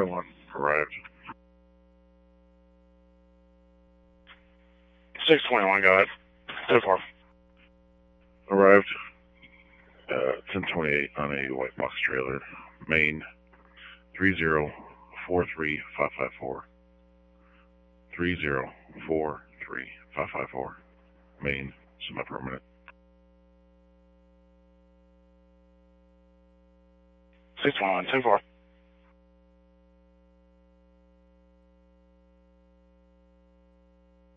621 arrived. 621, go ahead. 10-4. Arrived. 1028 on a white box trailer. Main 3043554. 3043554. Main, semi-permanent. 621, 10-4.